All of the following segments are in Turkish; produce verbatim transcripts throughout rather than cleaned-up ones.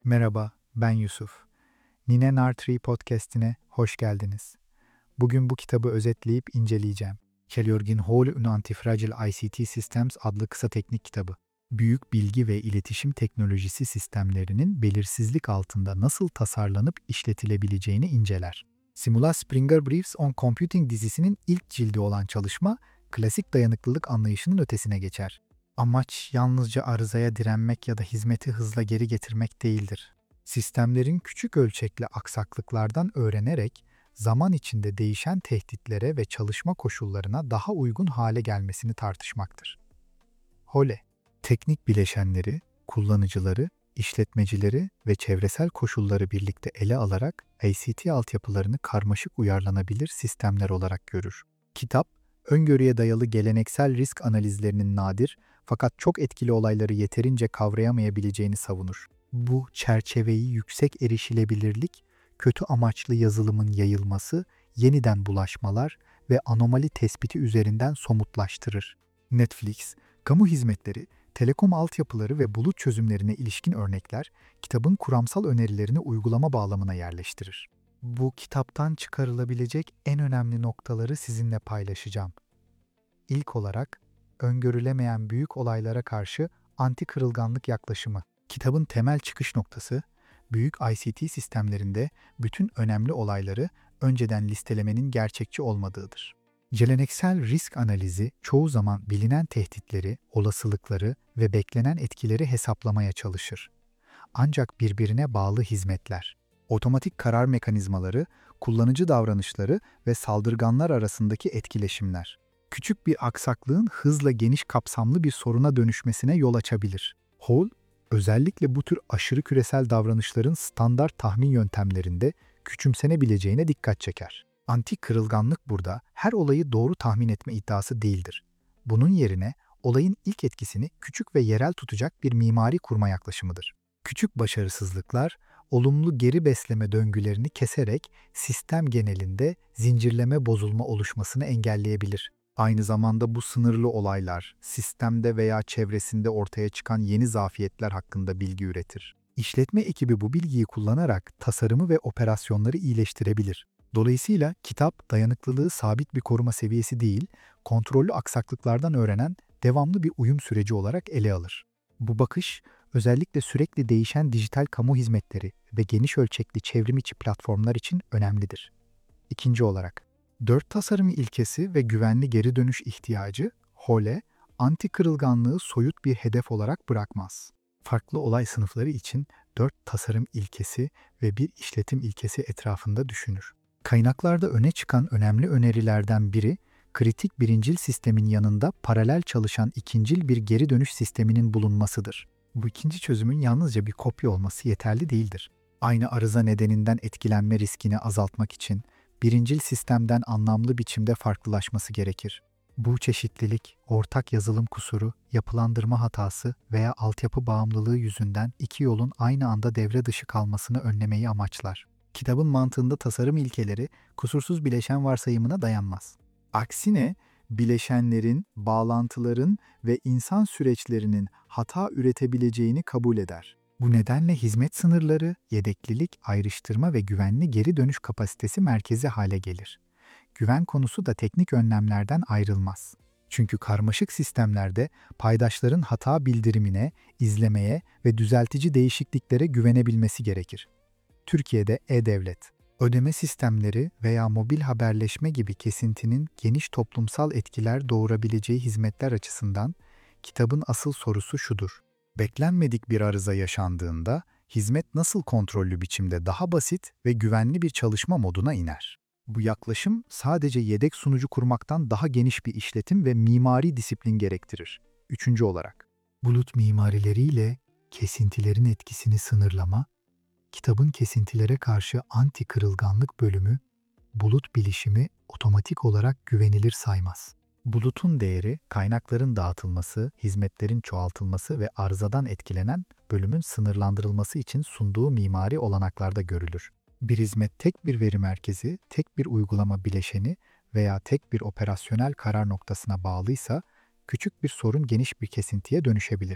Merhaba, ben Yusuf. Nine Nartree podcast'ine hoş geldiniz. Bugün bu kitabı özetleyip inceleyeceğim. Kellyorgin Hall und Antifragile I C T Systems adlı kısa teknik kitabı. Büyük bilgi ve iletişim teknolojisi sistemlerinin belirsizlik altında nasıl tasarlanıp işletilebileceğini inceler. Simula Springer Briefs on Computing dizisinin ilk cildi olan çalışma, klasik dayanıklılık anlayışının ötesine geçer. Amaç yalnızca arızaya direnmek ya da hizmeti hızla geri getirmek değildir. Sistemlerin küçük ölçekli aksaklıklardan öğrenerek zaman içinde değişen tehditlere ve çalışma koşullarına daha uygun hale gelmesini tartışmaktır. Hole, teknik bileşenleri, kullanıcıları, işletmecileri ve çevresel koşulları birlikte ele alarak I C T altyapılarını karmaşık uyarlanabilir sistemler olarak görür. Kitap, öngörüye dayalı geleneksel risk analizlerinin nadir fakat çok etkili olayları yeterince kavrayamayabileceğini savunur. Bu çerçeveyi yüksek erişilebilirlik, kötü amaçlı yazılımın yayılması, yeniden bulaşmalar ve anomali tespiti üzerinden somutlaştırır. Netflix, kamu hizmetleri, telekom altyapıları ve bulut çözümlerine ilişkin örnekler, kitabın kuramsal önerilerini uygulama bağlamına yerleştirir. Bu kitaptan çıkarılabilecek en önemli noktaları sizinle paylaşacağım. İlk olarak, öngörülemeyen büyük olaylara karşı anti kırılganlık yaklaşımı. Kitabın temel çıkış noktası, büyük I C T sistemlerinde bütün önemli olayları önceden listelemenin gerçekçi olmadığıdır. Geleneksel risk analizi çoğu zaman bilinen tehditleri, olasılıkları ve beklenen etkileri hesaplamaya çalışır. Ancak birbirine bağlı hizmetler, otomatik karar mekanizmaları, kullanıcı davranışları ve saldırganlar arasındaki etkileşimler, küçük bir aksaklığın hızla geniş kapsamlı bir soruna dönüşmesine yol açabilir. Hall, özellikle bu tür aşırı küresel davranışların standart tahmin yöntemlerinde küçümsenebileceğine dikkat çeker. Anti kırılganlık burada her olayı doğru tahmin etme iddiası değildir. Bunun yerine olayın ilk etkisini küçük ve yerel tutacak bir mimari kurma yaklaşımıdır. Küçük başarısızlıklar, olumlu geri besleme döngülerini keserek sistem genelinde zincirleme bozulma oluşmasını engelleyebilir. Aynı zamanda bu sınırlı olaylar, sistemde veya çevresinde ortaya çıkan yeni zafiyetler hakkında bilgi üretir. İşletme ekibi bu bilgiyi kullanarak tasarımı ve operasyonları iyileştirebilir. Dolayısıyla kitap dayanıklılığı sabit bir koruma seviyesi değil, kontrollü aksaklıklardan öğrenen devamlı bir uyum süreci olarak ele alır. Bu bakış, özellikle sürekli değişen dijital kamu hizmetleri ve geniş ölçekli çevrim içi platformlar için önemlidir. İkinci olarak, dört tasarım ilkesi ve güvenli geri dönüş ihtiyacı, Hole, anti kırılganlığı soyut bir hedef olarak bırakmaz. Farklı olay sınıfları için dört tasarım ilkesi ve bir işletim ilkesi etrafında düşünür. Kaynaklarda öne çıkan önemli önerilerden biri, kritik birincil sistemin yanında paralel çalışan ikincil bir geri dönüş sisteminin bulunmasıdır. Bu ikinci çözümün yalnızca bir kopya olması yeterli değildir. Aynı arıza nedeninden etkilenme riskini azaltmak için birincil sistemden anlamlı biçimde farklılaşması gerekir. Bu çeşitlilik, ortak yazılım kusuru, yapılandırma hatası veya altyapı bağımlılığı yüzünden iki yolun aynı anda devre dışı kalmasını önlemeyi amaçlar. Kitabın mantığında tasarım ilkeleri kusursuz bileşen varsayımına dayanmaz. Aksine bileşenlerin, bağlantıların ve insan süreçlerinin hata üretebileceğini kabul eder. Bu nedenle hizmet sınırları, yedeklilik, ayrıştırma ve güvenli geri dönüş kapasitesi merkezi hale gelir. Güven konusu da teknik önlemlerden ayrılmaz. Çünkü karmaşık sistemlerde paydaşların hata bildirimine, izlemeye ve düzeltici değişikliklere güvenebilmesi gerekir. Türkiye'de e-devlet, ödeme sistemleri veya mobil haberleşme gibi kesintinin geniş toplumsal etkiler doğurabileceği hizmetler açısından kitabın asıl sorusu şudur: beklenmedik bir arıza yaşandığında hizmet nasıl kontrollü biçimde daha basit ve güvenli bir çalışma moduna iner? Bu yaklaşım sadece yedek sunucu kurmaktan daha geniş bir işletim ve mimari disiplin gerektirir. Üçüncü olarak, bulut mimarileriyle kesintilerin etkisini sınırlama, kitabın kesintilere karşı anti kırılganlık bölümü, bulut bilişimi otomatik olarak güvenilir saymaz. Bulutun değeri, kaynakların dağıtılması, hizmetlerin çoğaltılması ve arızadan etkilenen bölümün sınırlandırılması için sunduğu mimari olanaklarda görülür. Bir hizmet tek bir veri merkezi, tek bir uygulama bileşeni veya tek bir operasyonel karar noktasına bağlıysa, küçük bir sorun geniş bir kesintiye dönüşebilir.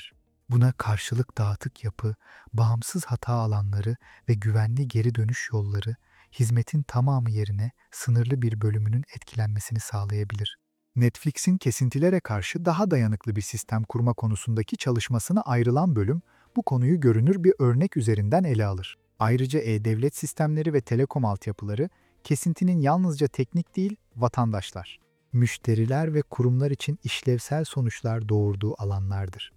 Buna karşılık dağıtık yapı, bağımsız hata alanları ve güvenli geri dönüş yolları hizmetin tamamı yerine sınırlı bir bölümünün etkilenmesini sağlayabilir. Netflix'in kesintilere karşı daha dayanıklı bir sistem kurma konusundaki çalışmasına ayrılan bölüm bu konuyu görünür bir örnek üzerinden ele alır. Ayrıca e-devlet sistemleri ve telekom altyapıları kesintinin yalnızca teknik değil, vatandaşlar, müşteriler ve kurumlar için işlevsel sonuçlar doğurduğu alanlardır.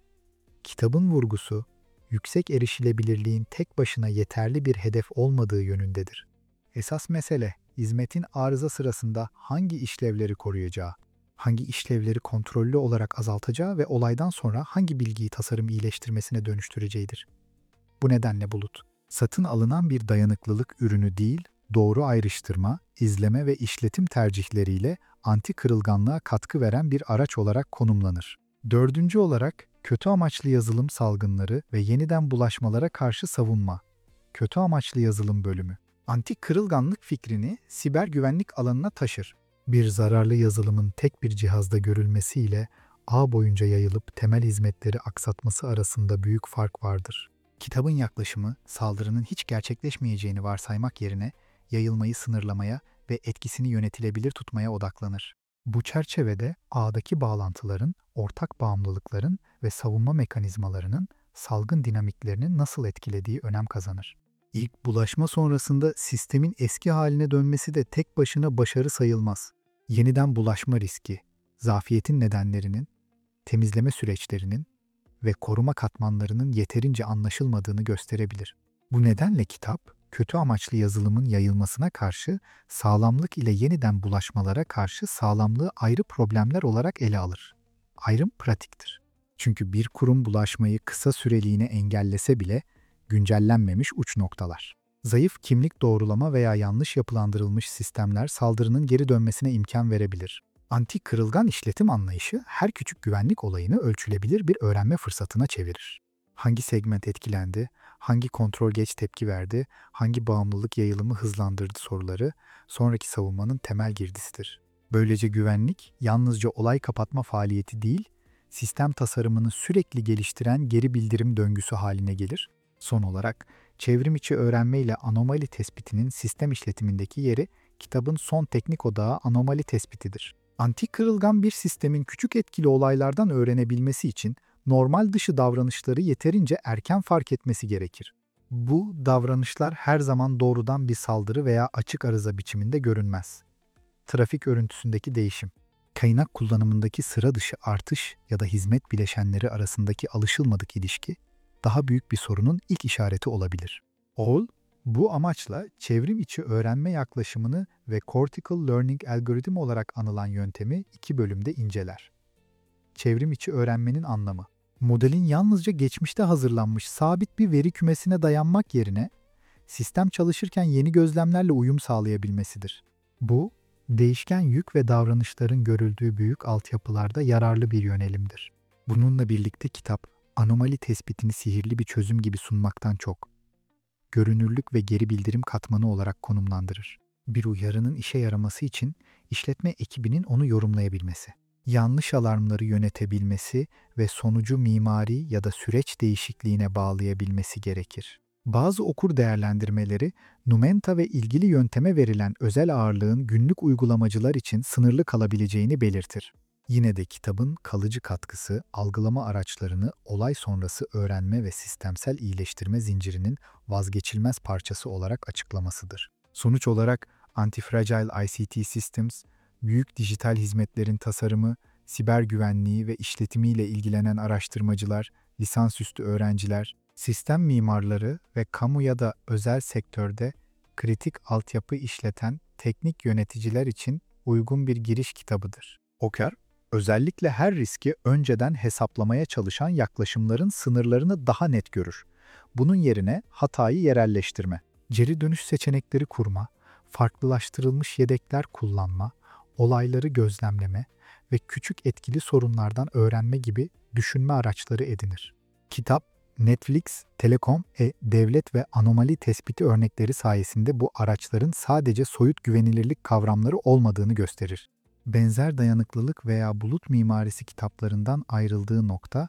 Kitabın vurgusu, yüksek erişilebilirliğin tek başına yeterli bir hedef olmadığı yönündedir. Esas mesele, hizmetin arıza sırasında hangi işlevleri koruyacağı, hangi işlevleri kontrollü olarak azaltacağı ve olaydan sonra hangi bilgiyi tasarım iyileştirmesine dönüştüreceğidir. Bu nedenle bulut, satın alınan bir dayanıklılık ürünü değil, doğru ayrıştırma, izleme ve işletim tercihleriyle anti kırılganlığa katkı veren bir araç olarak konumlanır. Dördüncü olarak, kötü amaçlı yazılım salgınları ve yeniden bulaşmalara karşı savunma. Kötü amaçlı yazılım bölümü. Anti kırılganlık fikrini siber güvenlik alanına taşır. Bir zararlı yazılımın tek bir cihazda görülmesiyle ağ boyunca yayılıp temel hizmetleri aksatması arasında büyük fark vardır. Kitabın yaklaşımı, saldırının hiç gerçekleşmeyeceğini varsaymak yerine yayılmayı sınırlamaya ve etkisini yönetilebilir tutmaya odaklanır. Bu çerçevede ağdaki bağlantıların, ortak bağımlılıkların ve savunma mekanizmalarının salgın dinamiklerini nasıl etkilediği önem kazanır. İlk bulaşma sonrasında sistemin eski haline dönmesi de tek başına başarı sayılmaz. Yeniden bulaşma riski, zafiyetin nedenlerinin, temizleme süreçlerinin ve koruma katmanlarının yeterince anlaşılmadığını gösterebilir. Bu nedenle kitap, kötü amaçlı yazılımın yayılmasına karşı sağlamlık ile yeniden bulaşmalara karşı sağlamlığı ayrı problemler olarak ele alır. Ayrım pratiktir. Çünkü bir kurum bulaşmayı kısa süreliğine engellese bile güncellenmemiş uç noktalar. Zayıf kimlik doğrulama veya yanlış yapılandırılmış sistemler saldırının geri dönmesine imkan verebilir. Anti kırılgan işletim anlayışı her küçük güvenlik olayını ölçülebilir bir öğrenme fırsatına çevirir. Hangi segment etkilendi, hangi kontrol geç tepki verdi, hangi bağımlılık yayılımı hızlandırdı soruları sonraki savunmanın temel girdisidir. Böylece güvenlik yalnızca olay kapatma faaliyeti değil, sistem tasarımını sürekli geliştiren geri bildirim döngüsü haline gelir. Son olarak, çevrim içi öğrenme ile anomali tespitinin sistem işletimindeki yeri kitabın son teknik odağı anomali tespitidir. Anti kırılgan bir sistemin küçük etkili olaylardan öğrenebilmesi için normal dışı davranışları yeterince erken fark etmesi gerekir. Bu davranışlar her zaman doğrudan bir saldırı veya açık arıza biçiminde görünmez. Trafik örüntüsündeki değişim, kaynak kullanımındaki sıra dışı artış ya da hizmet bileşenleri arasındaki alışılmadık ilişki, daha büyük bir sorunun ilk işareti olabilir. Hall, bu amaçla çevrim içi öğrenme yaklaşımını ve Cortical Learning Algorithm olarak anılan yöntemi iki bölümde inceler. Çevrim içi öğrenmenin anlamı, modelin yalnızca geçmişte hazırlanmış sabit bir veri kümesine dayanmak yerine, sistem çalışırken yeni gözlemlerle uyum sağlayabilmesidir. Bu, değişken yük ve davranışların görüldüğü büyük altyapılarda yararlı bir yönelimdir. Bununla birlikte kitap, anomali tespitini sihirli bir çözüm gibi sunmaktan çok, görünürlük ve geri bildirim katmanı olarak konumlandırır. Bir uyarının işe yaraması için işletme ekibinin onu yorumlayabilmesi, yanlış alarmları yönetebilmesi ve sonucu mimari ya da süreç değişikliğine bağlayabilmesi gerekir. Bazı okur değerlendirmeleri, Numenta ve ilgili yönteme verilen özel ağırlığın günlük uygulamacılar için sınırlı kalabileceğini belirtir. Yine de kitabın kalıcı katkısı, algılama araçlarını olay sonrası öğrenme ve sistemsel iyileştirme zincirinin vazgeçilmez parçası olarak açıklamasıdır. Sonuç olarak Anti-Fragile I C T Systems, büyük dijital hizmetlerin tasarımı, siber güvenliği ve işletimiyle ilgilenen araştırmacılar, lisansüstü öğrenciler, sistem mimarları ve kamu ya da özel sektörde kritik altyapı işleten teknik yöneticiler için uygun bir giriş kitabıdır. Oker, özellikle her riski önceden hesaplamaya çalışan yaklaşımların sınırlarını daha net görür. Bunun yerine hatayı yerelleştirme, geri dönüş seçenekleri kurma, farklılaştırılmış yedekler kullanma, olayları gözlemleme ve küçük etkili sorunlardan öğrenme gibi düşünme araçları edinir. Kitap, Netflix, telekom, e-devlet ve anomali tespiti örnekleri sayesinde bu araçların sadece soyut güvenilirlik kavramları olmadığını gösterir. Benzer dayanıklılık veya bulut mimarisi kitaplarından ayrıldığı nokta,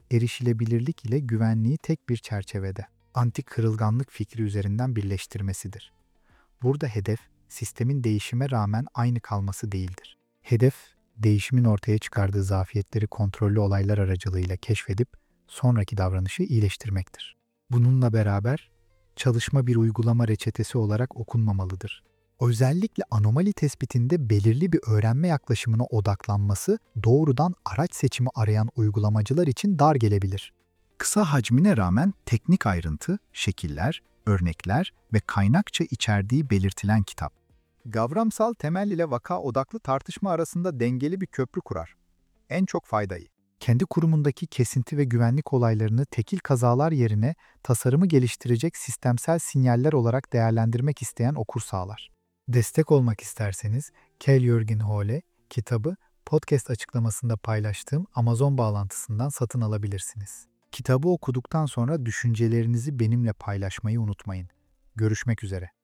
erişilebilirlik ile güvenliği tek bir çerçevede, anti kırılganlık fikri üzerinden birleştirmesidir. Burada hedef, sistemin değişime rağmen aynı kalması değildir. Hedef, değişimin ortaya çıkardığı zafiyetleri kontrollü olaylar aracılığıyla keşfedip sonraki davranışı iyileştirmektir. Bununla beraber, çalışma bir uygulama reçetesi olarak okunmamalıdır. Özellikle anomali tespitinde belirli bir öğrenme yaklaşımına odaklanması doğrudan araç seçimi arayan uygulamacılar için dar gelebilir. Kısa hacmine rağmen teknik ayrıntı, şekiller, örnekler ve kaynakça içerdiği belirtilen kitap. Kavramsal temel ile vaka odaklı tartışma arasında dengeli bir köprü kurar. En çok faydayı, kendi kurumundaki kesinti ve güvenlik olaylarını tekil kazalar yerine tasarımı geliştirecek sistemsel sinyaller olarak değerlendirmek isteyen okur sağlar. Destek olmak isterseniz Kjell-Jørgen Hoel kitabı podcast açıklamasında paylaştığım Amazon bağlantısından satın alabilirsiniz. Kitabı okuduktan sonra düşüncelerinizi benimle paylaşmayı unutmayın. Görüşmek üzere.